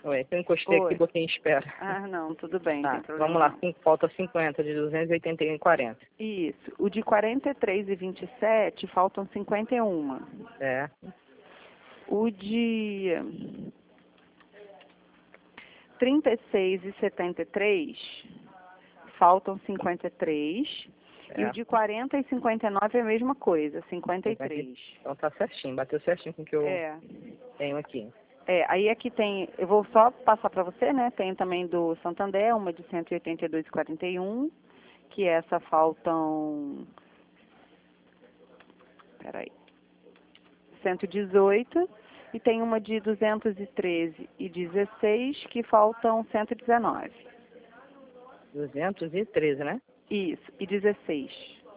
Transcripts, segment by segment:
Ué, eu encostei aqui Oi. e botei em espera. Ah, não, tudo bem, não Tá, tem problema vamos lá. não. Falta 50 de 281,40. Isso. O de 43,27 faltam 51. É. O de 36,73 faltam 53. E o É. de 40 e 59 é a mesma coisa, 53. Então tá certinho, bateu certinho com o que eu É. tenho aqui. Aí aqui tem, eu vou só passar para você, né? Tem também do Santander, uma de 182,41, que essa faltam, peraí, 118, e tem uma de 213,16, que faltam 119. 213, né? Isso, e 16.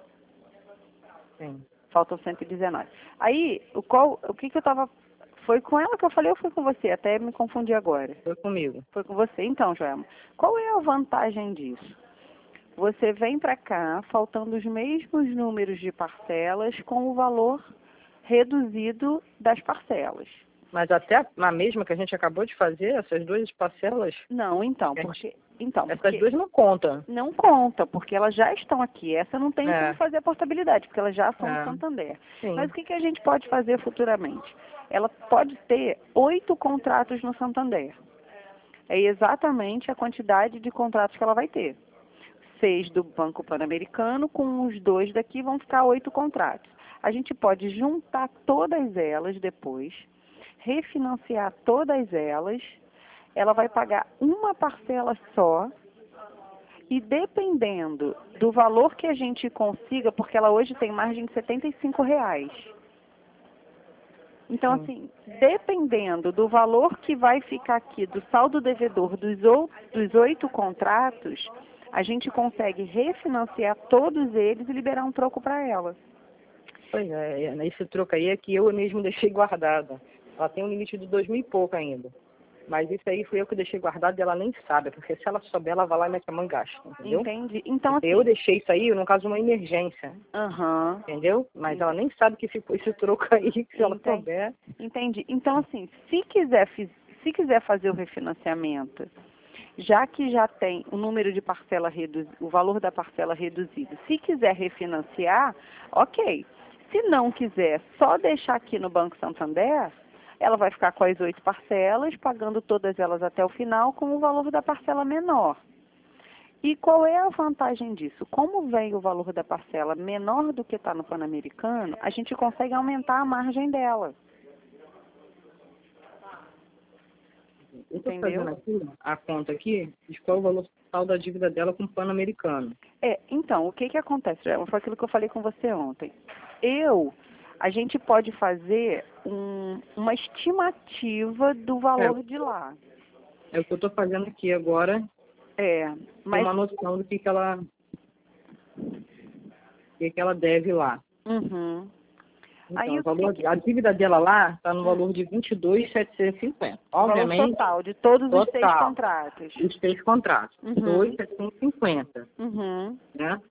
Sim. Faltam 119. Aí, o que eu tava... Foi com ela que eu falei ou foi com você? Até me confundi agora. Foi comigo. Foi com você. Então, Joelma, qual é a vantagem disso? Você vem para cá faltando os mesmos números de parcelas com o valor reduzido das parcelas. Mas até a mesma que a gente acabou de fazer, essas duas parcelas, Não, então, essas duas não contam. não conta, porque elas já estão aqui. Essa não tem É. como fazer a portabilidade, porque elas já são É. no Santander. Sim. Mas o que a gente pode fazer futuramente? Ela pode ter 8 contratos no Santander. É exatamente a quantidade de contratos que ela vai ter. 6 do Banco Pan-Americano, com os 2 daqui vão ficar 8 contratos. A gente pode juntar todas elas depois, refinanciar todas elas, ela vai pagar uma parcela só, e dependendo do valor que a gente consiga, porque ela hoje tem margem de R$ 75. Então, assim, dependendo do valor que vai ficar aqui do saldo devedor dos 8 contratos, a gente consegue refinanciar todos eles e liberar um troco para ela. Pois é, esse troco aí é que eu mesmo deixei guardado. Ela tem um limite de 2.000 e pouco ainda. Mas isso aí fui eu que deixei guardado e ela nem sabe, porque se ela souber, ela vai lá e mete a mão e gasta, entendeu? Entendi. Então, assim... Eu deixei isso aí, no caso, uma emergência. Aham. Entendeu? Mas ela nem sabe que ficou esse troco aí, se ela souber. Entendi. Então, assim, se quiser fazer o refinanciamento, já que já tem o número de parcela reduzido, o valor da parcela reduzido, se quiser refinanciar, ok. Se não quiser só deixar aqui no Banco Santander, ela vai ficar com as 8 parcelas, pagando todas elas até o final com o valor da parcela menor. E qual é a vantagem disso? Como vem o valor da parcela menor do que está no Pan-Americano, a gente consegue aumentar a margem dela. Eu estou fazendo aqui a conta aqui, de qual é o valor total da dívida dela com o Pan-Americano. Então, o que acontece? Foi aquilo que eu falei com você ontem. A gente pode fazer uma estimativa do valor de lá. É o que eu estou fazendo aqui agora. Mas... Uma noção do que ela deve lá. Uhum. Então, Aí, a dívida dela lá está no valor de 22.750. Obviamente, valor total de todos os 6 contratos. Os 6 contratos. 2.750. Né?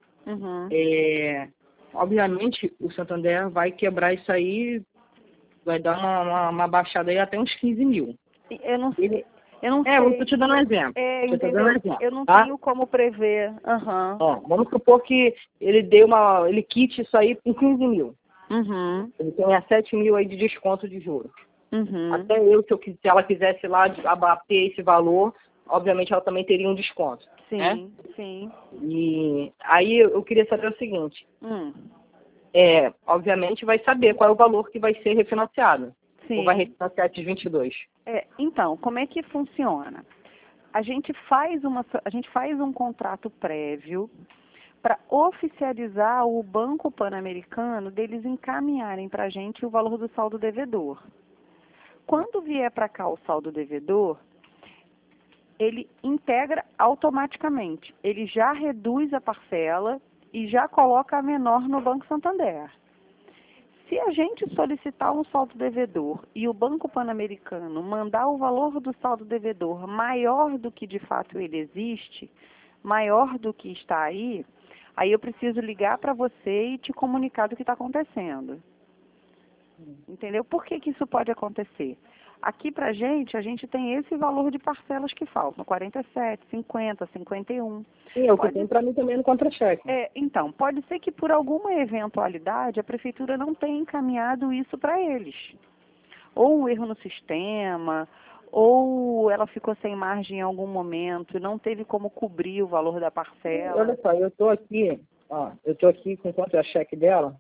Obviamente, o Santander vai quebrar isso aí, vai dar uma baixada aí até uns 15 mil. Eu não sei. Eu estou te dando um exemplo. Eu não tenho como prever. Ó, vamos supor que ele quite isso aí com 15 mil. Ele tem 7 mil aí de desconto de juros. Até se ela quisesse lá abater esse valor, obviamente ela também teria um desconto. Sim. E aí eu queria saber o seguinte. Obviamente vai saber qual é o valor que vai ser refinanciado. Ou vai refinanciar esses 22. Então, como é que funciona? A gente faz um contrato prévio para oficializar o Banco Pan-Americano deles encaminharem para a gente o valor do saldo devedor. Quando vier para cá o saldo devedor, ele integra automaticamente. Ele já reduz a parcela e já coloca a menor no Banco Santander. Se a gente solicitar um saldo devedor e o Banco Pan-Americano mandar o valor do saldo devedor maior do que de fato ele existe, maior do que está aí eu preciso ligar para você e te comunicar do que está acontecendo. Entendeu? Por que isso pode acontecer? Aqui pra a gente tem esse valor de parcelas que faltam, 47, 50, 51. Sim, é o que tem para mim também no contra-cheque. Então, pode ser que por alguma eventualidade a prefeitura não tenha encaminhado isso para eles. Ou um erro no sistema, ou ela ficou sem margem em algum momento e não teve como cobrir o valor da parcela. Olha só, eu estou aqui com o contra-cheque dela,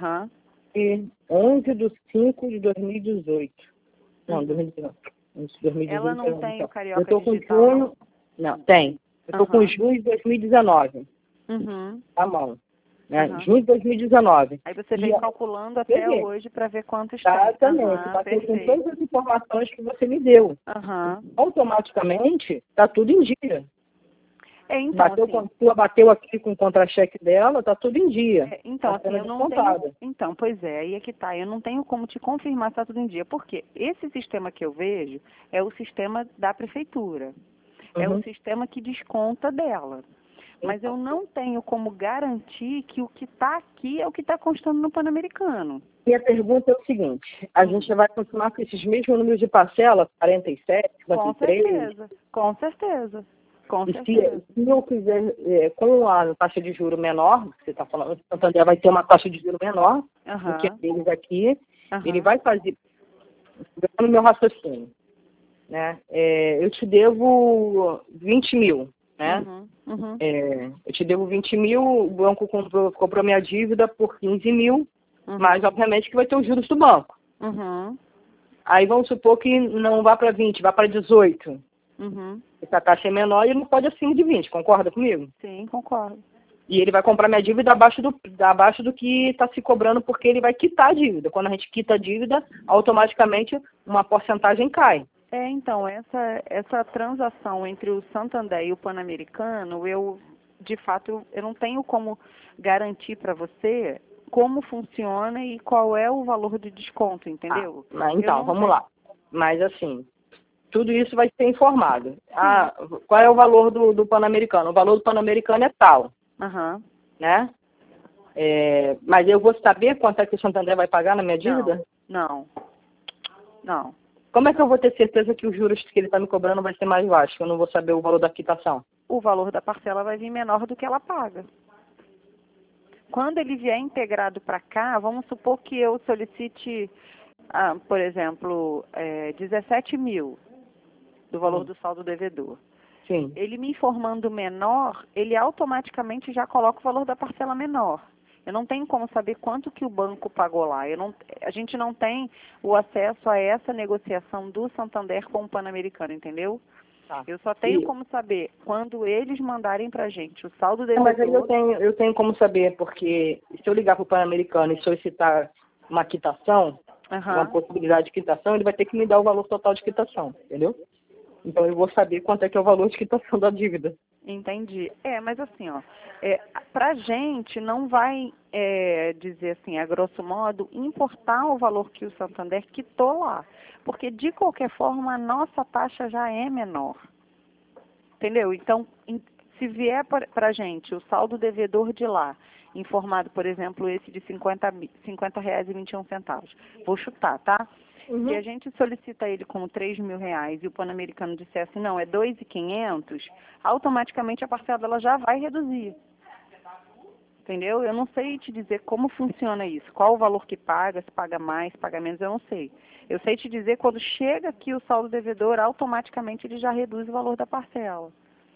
e 11/5/2018. Não, 2019. 2018. Ela não tem o Carioca Eu estou com Digital? junho. Não, tem. Eu estou com junho de 2019. À mão. Né? Junho de 2019. Aí você vem calculando até hoje para ver quantos tem. Exatamente. Bateu com todas as informações que você me deu. Automaticamente, está tudo em dia. Então, bateu aqui com o contra-cheque dela, está tudo em dia. Então, assim, eu não tenho... Então, pois é, aí é que tá. Eu não tenho como te confirmar se está tudo em dia. Por quê? Esse sistema que eu vejo é o sistema da prefeitura. É o sistema que desconta dela. Mas eu não tenho como garantir que o que está aqui é o que está constando no Pan-Americano. E a pergunta é o seguinte, a gente vai continuar com esses mesmos números de parcela, 47, 53? Com certeza. Se eu quiser, com a taxa de juro menor, você está falando, o Santander vai ter uma taxa de juro menor do que eles aqui, ele vai fazer, no meu raciocínio, né? Eu te devo 20 mil, né? Eu te devo 20 mil, o banco comprou minha dívida por 15 mil, mas obviamente que vai ter os juros do banco. Aí vamos supor que não vá para 20, vá para 18. Essa taxa é menor e ele não pode acima de 20, concorda comigo? Sim, concordo. E ele vai comprar minha dívida abaixo do que está se cobrando, porque ele vai quitar a dívida. Quando a gente quita a dívida, automaticamente uma porcentagem cai. Então, essa transação entre o Santander e o Pan-Americano, de fato, eu não tenho como garantir para você como funciona e qual é o valor de desconto, entendeu? Então, vamos lá. Mas assim, tudo isso vai ser informado. Qual é o valor do Pan-Americano? O valor do Pan-Americano é tal, né? Mas eu vou saber quanto é que o Santander vai pagar na minha dívida? Não. Como é que eu vou ter certeza que os juros que ele está me cobrando vai ser mais baixo? Eu não vou saber o valor da quitação. O valor da parcela vai vir menor do que ela paga. Quando ele vier integrado para cá, vamos supor que eu solicite, por exemplo, 17 mil do valor do saldo devedor. Sim. Ele me informando menor, ele automaticamente já coloca o valor da parcela menor. Eu não tenho como saber quanto que o banco pagou lá. A gente não tem o acesso a essa negociação do Santander com o Pan-Americano, entendeu? Eu só tenho como saber quando eles mandarem pra gente o saldo devedor. Mas aí eu tenho como saber, porque se eu ligar para o Pan-Americano e solicitar uma quitação, uma possibilidade de quitação, ele vai ter que me dar o valor total de quitação, entendeu? Então eu vou saber quanto é que é o valor de quitação da dívida. Entendi. Mas assim, pra gente não vai dizer assim, a grosso modo, importar o valor que o Santander quitou lá. Porque de qualquer forma a nossa taxa já é menor. Entendeu? Então, se vier pra gente o saldo devedor de lá, informado, por exemplo, esse de R$50,21, vou chutar, tá? Se a gente solicita ele como R$3.000 e o Pan-Americano disser assim, não, é 2.500, automaticamente a parcela dela já vai reduzir. Entendeu? Eu não sei te dizer como funciona isso, qual o valor que paga, se paga mais, se paga menos, eu não sei. Eu sei te dizer quando chega aqui o saldo devedor, automaticamente ele já reduz o valor da parcela.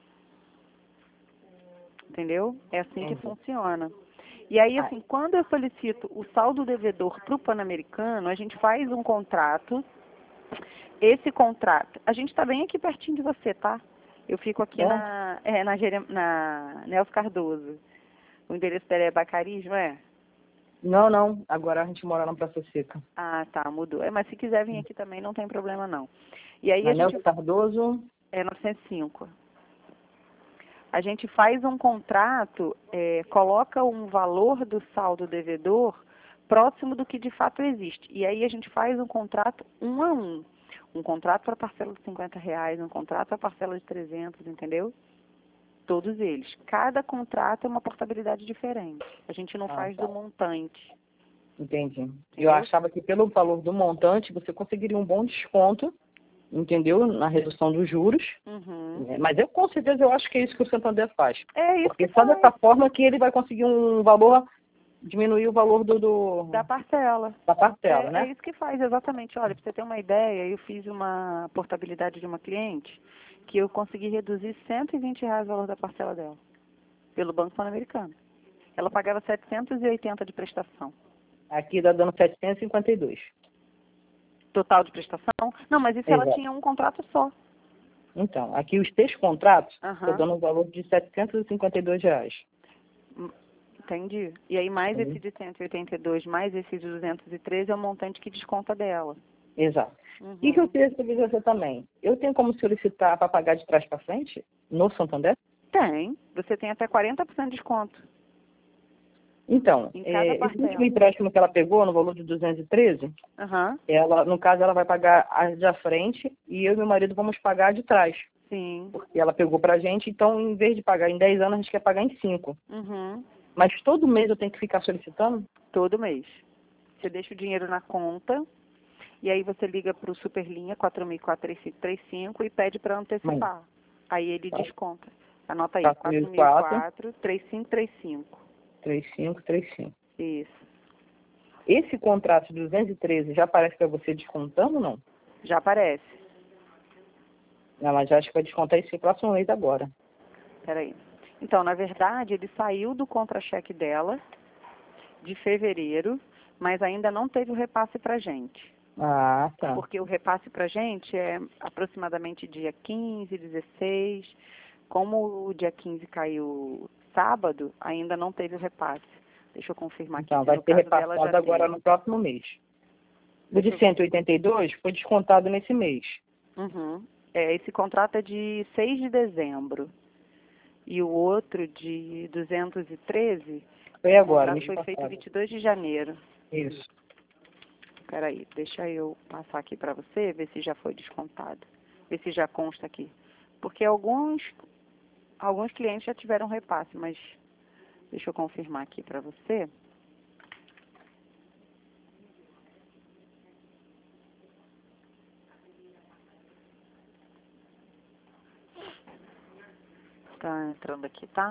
Entendeu? É assim que funciona. E aí, assim, quando eu solicito o saldo devedor para o Pan-Americano, a gente faz um contrato. Esse contrato, a gente está bem aqui pertinho de você, tá? Eu fico aqui na Nelson Cardoso. O endereço dela é Bacaris, não é? Não. Agora a gente mora na Praça Seca. Tá, mudou. Mas se quiser vir aqui também, não tem problema, não. E aí Nelson Cardoso? 905. A gente faz um contrato, coloca um valor do saldo devedor próximo do que de fato existe. E aí a gente faz um contrato 1 a 1. Um contrato para parcela de R$50, um contrato para parcela de 300, entendeu? Todos eles. Cada contrato é uma portabilidade diferente. A gente não faz do montante. Entendi. Eu achava que pelo valor do montante você conseguiria um bom desconto entendeu? Na redução dos juros. Mas eu, com certeza, eu acho que é isso que o Santander faz. É isso. Porque só dessa forma que ele vai conseguir um valor, diminuir o valor da parcela. Da parcela, né? É isso que faz, exatamente. Olha, para você ter uma ideia, eu fiz uma portabilidade de uma cliente que eu consegui reduzir R$ 120 o valor da parcela dela, pelo Banco Pan-Americano. Ela pagava 780 de prestação. Aqui está dando 752. Total de prestação? Não, mas isso ela tinha um contrato só. Então, aqui os 3 contratos estão dando um valor de R$ 752. Entendi. E aí mais esse de 182, mais esse de 213 é o montante que desconta dela. Exato. E que eu queria saber de você também. Eu tenho como solicitar para pagar de trás para frente no Santander? Tem. Você tem até 40% de desconto. Então, esse último empréstimo que ela pegou, no valor de 213, ela, no caso, ela vai pagar a da frente e eu e meu marido vamos pagar a de trás. Sim. Porque ela pegou pra gente, então, em vez de pagar em 10 anos, a gente quer pagar em 5. Mas todo mês eu tenho que ficar solicitando? Todo mês. Você deixa o dinheiro na conta e aí você liga para o Superlinha 4004-3535 e pede para antecipar. Aí ele desconta. Anota aí, 4004-3535. 3535. Isso. Esse contrato de 213 já aparece para você descontando ou não? Já aparece. Não, mas já acho que vai descontar esse próximo mês agora. Peraí. Então, na verdade, ele saiu do contra-cheque dela de fevereiro, mas ainda não teve o repasse para gente. Ah, tá. Porque o repasse para gente é aproximadamente dia 15, 16. Como o dia 15 caiu sábado, ainda não teve o repasse. Deixa eu confirmar aqui. Então, vai ser repassado agora no próximo mês. O de 182 foi descontado nesse mês. Esse contrato é de 6 de dezembro. E o outro de 213 foi agora, foi feito 22 de janeiro. Isso. Peraí, deixa eu passar aqui para você, ver se já foi descontado. Ver se já consta aqui. Porque alguns clientes já tiveram repasse, mas deixa eu confirmar aqui para você. Tá entrando aqui, tá?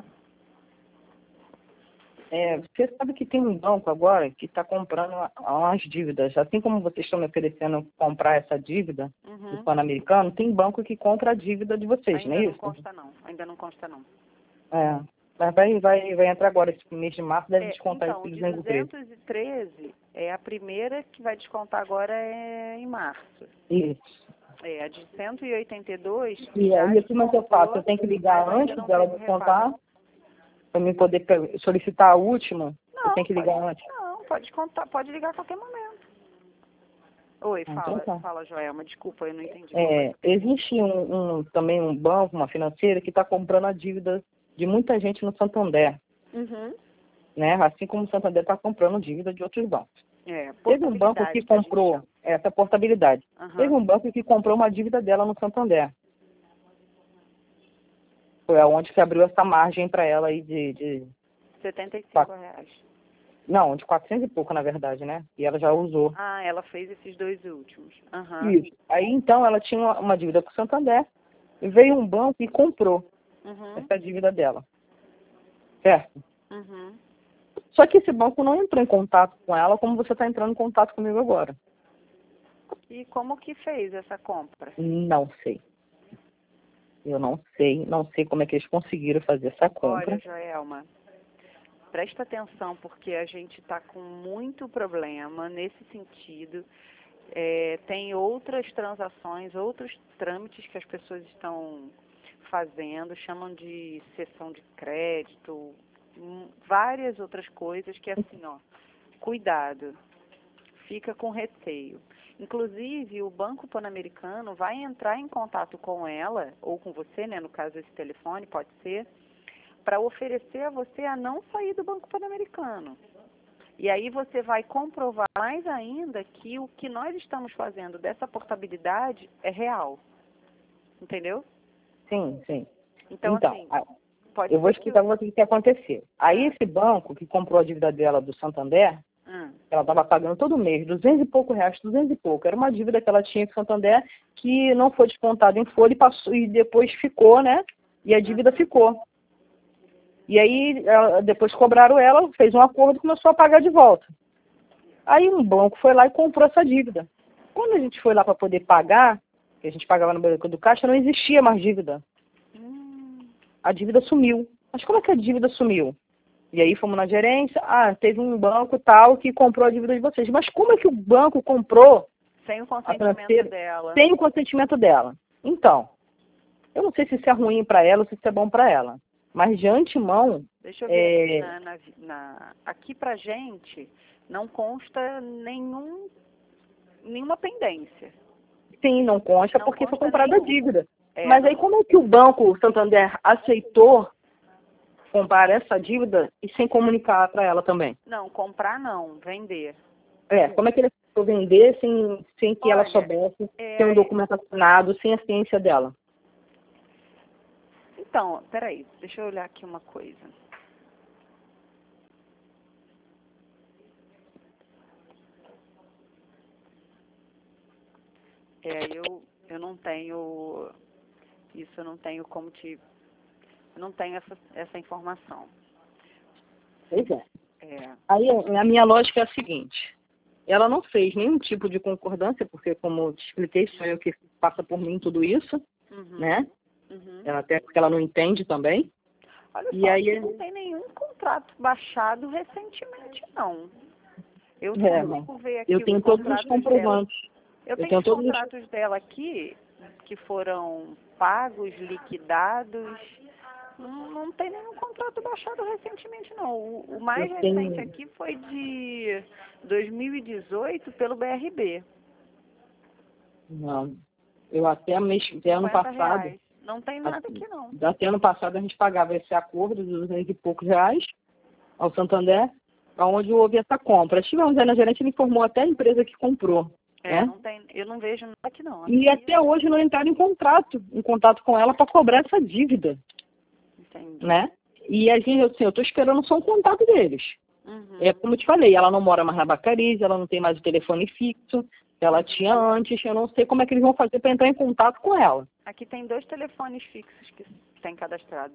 Você sabe que tem um banco agora que está comprando umas dívidas. Assim como vocês estão me oferecendo comprar essa dívida do Pan-Americano, tem banco que compra a dívida de vocês, não é isso? Ainda não consta não. Mas vai entrar agora, esse mês de março, deve descontar esse 213. 213 é a primeira que vai descontar agora em março. Isso. A de 182... E aí, como é que eu faço? Eu tenho que ligar antes dela descontar? Para mim poder solicitar a última? Eu tenho que ligar antes? Não, pode ligar a qualquer momento. Oi, fala, Joelma, desculpa, eu não entendi. Existe também um banco, uma financeira, que está comprando a dívida de muita gente no Santander. Né? Assim como o Santander está comprando dívida de outros bancos. Teve um banco que comprou essa portabilidade. Teve um banco que comprou uma dívida dela no Santander. Foi aonde que abriu essa margem para ela aí de R$75. Não, de 400 e pouco, na verdade, né? E ela já usou. Ela fez esses 2 últimos. Isso. Aí, então, ela tinha uma dívida com o Santander. E veio um banco e comprou essa dívida dela. Certo? Só que esse banco não entrou em contato com ela como você está entrando em contato comigo agora. E como que fez essa compra? Não sei. Eu não sei como é que eles conseguiram fazer essa compra. Olha, Joelma, presta atenção porque a gente está com muito problema nesse sentido. Tem outras transações, outros trâmites que as pessoas estão fazendo, chamam de cessão de crédito, várias outras coisas que assim, cuidado, fica com receio. Inclusive, o Banco Pan-Americano vai entrar em contato com ela, ou com você, né, no caso esse telefone, pode ser, para oferecer a você a não sair do Banco Pan-Americano. E aí você vai comprovar mais ainda que o que nós estamos fazendo dessa portabilidade é real. Entendeu? Sim. Então assim, eu vou explicar para você o que aconteceu. Aí esse banco que comprou a dívida dela do Santander, Ela estava pagando todo mês, 200 e pouco reais, 200 e pouco. Era uma dívida que ela tinha com o Santander que não foi descontada em folha e, passou, e depois ficou, né? E a dívida ficou. E aí, depois cobraram ela, fez um acordo e começou a pagar de volta. Aí um banco foi lá e comprou essa dívida. Quando a gente foi lá para poder pagar, que a gente pagava no banco do caixa, não existia mais dívida. A dívida sumiu. Mas como é que a dívida sumiu? E aí fomos na gerência, teve um banco tal que comprou a dívida de vocês. Mas como é que o banco comprou sem o consentimento dela? Sem o consentimento dela. Então, eu não sei se isso é ruim para ela ou se isso é bom para ela. Mas de antemão... Deixa eu ver aqui pra gente não consta nenhuma pendência. Sim, não consta porque foi comprada a dívida. Mas aí como é que o Banco Santander aceitou comprar essa dívida e sem comunicar para ela também? Não, comprar não, vender. Como é que ele aceitou vender sem que ela soubesse, sem um documento assinado, sem a ciência dela? Então, peraí, deixa eu olhar aqui uma coisa. Eu não tenho isso, eu não tenho como eu não tenho essa informação. Pois é. Aí a minha lógica é a seguinte: ela não fez nenhum tipo de concordância, porque como eu te expliquei, sou eu que passa por mim tudo isso, né? Até porque ela não entende também. Olha só, aí não tem nenhum contrato baixado recentemente, não. Eu consigo ver aqui eu tenho todos os comprovantes. Eu tenho os contratos dela aqui, que foram pagos, liquidados. Não tem nenhum contrato baixado recentemente, não. O mais recente aqui foi de 2018 pelo BRB. Não. Eu até ano passado... Reais. Não tem nada aqui, não. Até ano passado a gente pagava esse acordo de 200 e poucos reais ao Santander, onde houve essa compra. Estivemos aí na gerente, ele informou até a empresa que comprou. Eu não vejo nada aqui, não. E até hoje não entraram em contato com ela para cobrar essa dívida. Entendi. Né? E a gente, assim, eu estou esperando só um contato deles. Como eu te falei, ela não mora mais na Bacariz, ela não tem mais o telefone fixo, ela tinha antes, eu não sei como é que eles vão fazer para entrar em contato com ela. Aqui tem 2 telefones fixos que tem cadastrado,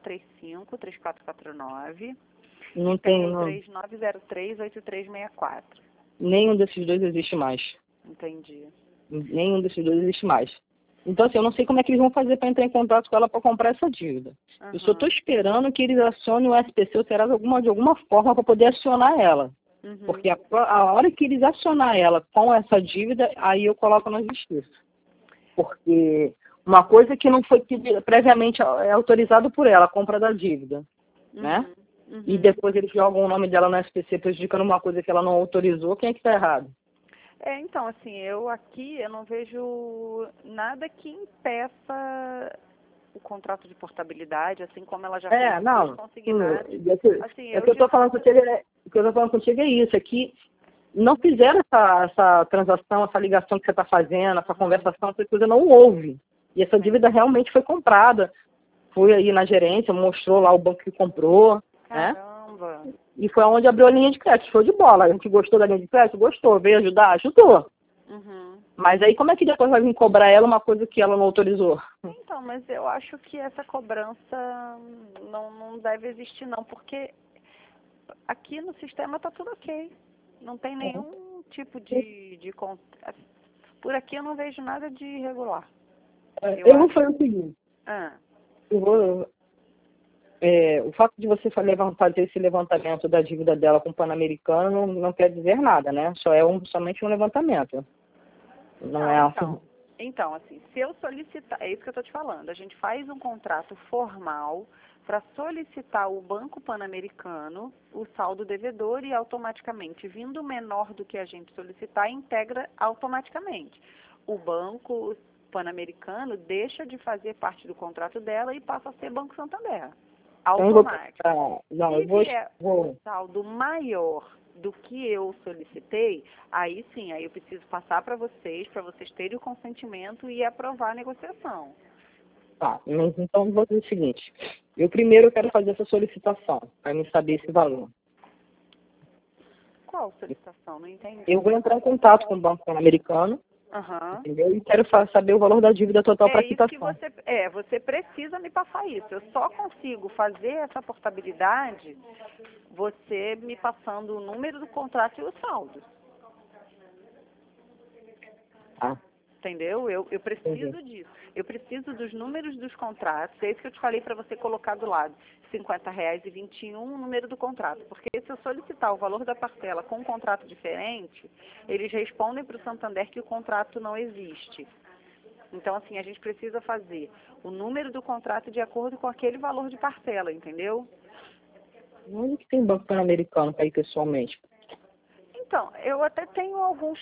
2435-3449. Não tem, 3903-8364. Nenhum desses dois existe mais. Entendi. Nenhum desses dois existe mais. Então, assim, eu não sei como é que eles vão fazer para entrar em contato com ela para comprar essa dívida. Eu só estou esperando que eles acionem o SPC ou Serasa de alguma forma para poder acionar ela. Porque a hora que eles acionar ela com essa dívida, aí eu coloco na justiça. Porque uma coisa que não foi previamente autorizado por ela, a compra da dívida, né? E depois eles jogam o nome dela no SPC prejudicando uma coisa que ela não autorizou, quem é que está errado? Então, assim, eu não vejo nada que impeça o contrato de portabilidade, assim como ela já fez não. consignados. O que eu estou falando contigo é isso, é que não fizeram essa transação, essa ligação que você está fazendo, essa conversação, essa coisa não houve. E essa dívida realmente foi comprada. Fui aí na gerência, mostrou lá o banco que comprou, Caramba. né? E foi onde abriu a linha de crédito, show de bola. A gente gostou da linha de crédito? Gostou. Veio ajudar? Ajudou. Mas aí como é que depois vai vir cobrar ela uma coisa que ela não autorizou? Então, mas eu acho que essa cobrança não deve existir, não, porque aqui no sistema está tudo ok. Não tem nenhum tipo de por aqui eu não vejo nada de irregular. Eu vou fazer o seguinte. O fato de você fazer esse levantamento da dívida dela com o Pan-Americano não quer dizer nada, né? Somente um levantamento. Então, assim, se eu solicitar, é isso que eu estou te falando, a gente faz um contrato formal para solicitar ao Banco Pan-Americano o saldo devedor e automaticamente, vindo menor do que a gente solicitar, integra automaticamente. O Banco Pan-Americano deixa de fazer parte do contrato dela e passa a ser Banco Santander. Automático. Se vier um saldo maior do que eu solicitei, aí sim, aí eu preciso passar para vocês terem o consentimento e aprovar a negociação. Mas então vou dizer o seguinte, eu primeiro quero fazer essa solicitação, para me saber esse valor. qual solicitação? Não entendi. Eu vou entrar em contato com o Banco Pan-Americano, entendeu? E quero saber o valor da dívida total para quitação. Você precisa me passar isso. Eu só consigo fazer essa portabilidade você me passando o número do contrato e o saldo. Entendeu? Eu preciso disso. Eu preciso dos números dos contratos. É isso que eu te falei para você colocar do lado. R$50,21, o número do contrato. Porque se eu solicitar o valor da parcela com um contrato diferente, eles respondem para o Santander que o contrato não existe. Então, assim, a gente precisa fazer o número do contrato de acordo com aquele valor de parcela, entendeu? Onde que tem Banco Pan-Americano para ir pessoalmente? Então, eu até tenho alguns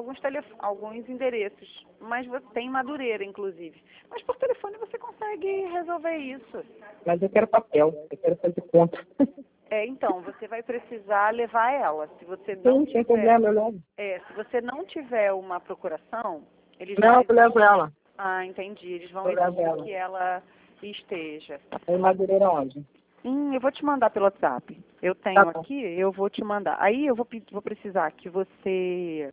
endereços, mas você tem Madureira, inclusive. Mas por telefone você consegue resolver isso. Mas eu quero papel, eu quero fazer conta. Então, você vai precisar levar ela. Se você não Sem problema, eu levo. se você não tiver uma procuração, eles vão... Não, eu levo ela. Entendi. Eles vão exigir que ela esteja. Em Madureira onde? Eu vou te mandar pelo WhatsApp. Eu tenho aqui, eu vou te mandar. Aí eu vou precisar que você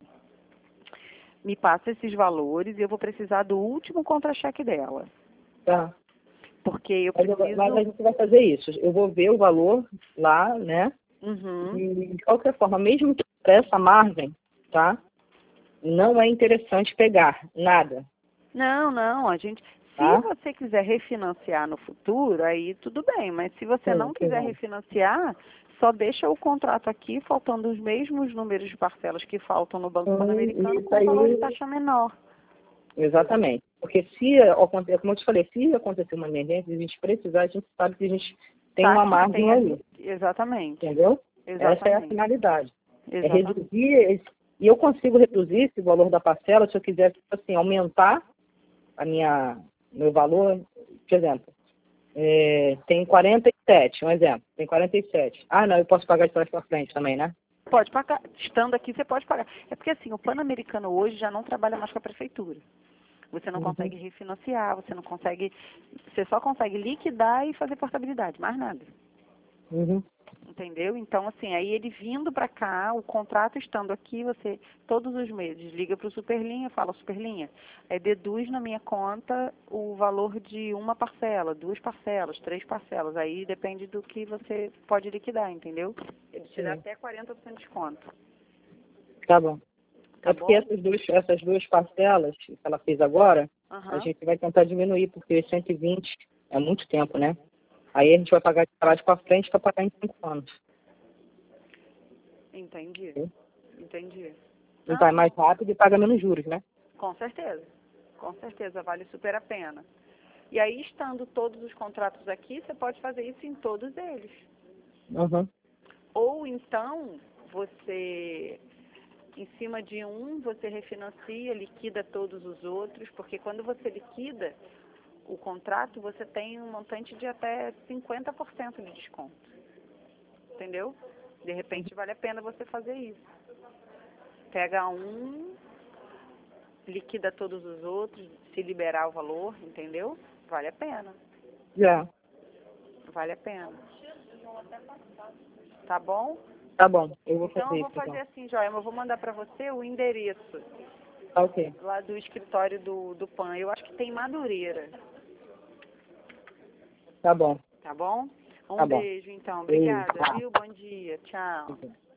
me passe esses valores e eu vou precisar do último contra-cheque dela. Tá. Porque eu preciso... Mas a gente vai fazer isso. Eu vou ver o valor lá, né? E, de qualquer forma, mesmo que para essa margem, tá? Não é interessante pegar nada. Não, a gente... Se você quiser refinanciar no futuro, aí tudo bem, mas se você não quiser refinanciar, só deixa o contrato aqui, faltando os mesmos números de parcelas que faltam no Banco Pan-Americano, com valor de taxa menor. Exatamente. Porque se acontecer, como eu te falei, se acontecer uma emergência, a gente precisar, a gente sabe que a gente tem uma margem ali. Exatamente. Entendeu? Essa é a finalidade. É reduzir, e eu consigo reduzir esse valor da parcela se eu quiser, tipo assim, aumentar meu valor, por exemplo, tem 47, um exemplo, tem 47. Não, eu posso pagar de trás para frente também, né? Pode pagar, estando aqui você pode pagar. É porque assim, o Pan-Americano hoje já não trabalha mais com a prefeitura. Você não consegue refinanciar, você só consegue liquidar e fazer portabilidade, mais nada. Entendeu? Então, assim, aí ele vindo para cá, o contrato estando aqui, você, todos os meses, liga para o Superlinha, fala, Superlinha, deduz na minha conta o valor de uma parcela, 2 parcelas, 3 parcelas. Aí depende do que você pode liquidar, entendeu? Ele te dá até 40% de desconto. Tá bom. Porque essas duas parcelas que ela fez agora, a gente vai tentar diminuir, porque 120 é muito tempo, né? Aí a gente vai pagar de trás para frente para pagar em 5 anos. Entendi. Então é mais rápido e paga menos juros, né? Com certeza, vale super a pena. E aí, estando todos os contratos aqui, você pode fazer isso em todos eles. Ou então, você, em cima de um, você refinancia, liquida todos os outros, porque quando você liquida o contrato, você tem um montante de até 50% de desconto. Entendeu? De repente, vale a pena você fazer isso. Pega um, liquida todos os outros, se liberar o valor, entendeu? Vale a pena. Vale a pena. Tá bom? Tá bom, eu vou fazer isso. Então, eu vou fazer assim, Joelma, eu vou mandar para você o endereço. Ok. Lá do escritório do PAN. Eu acho que tem Madureira. Tá bom. Tá bom? Tá bom. Beijo, então. Obrigada, viu? Bom dia. Tchau.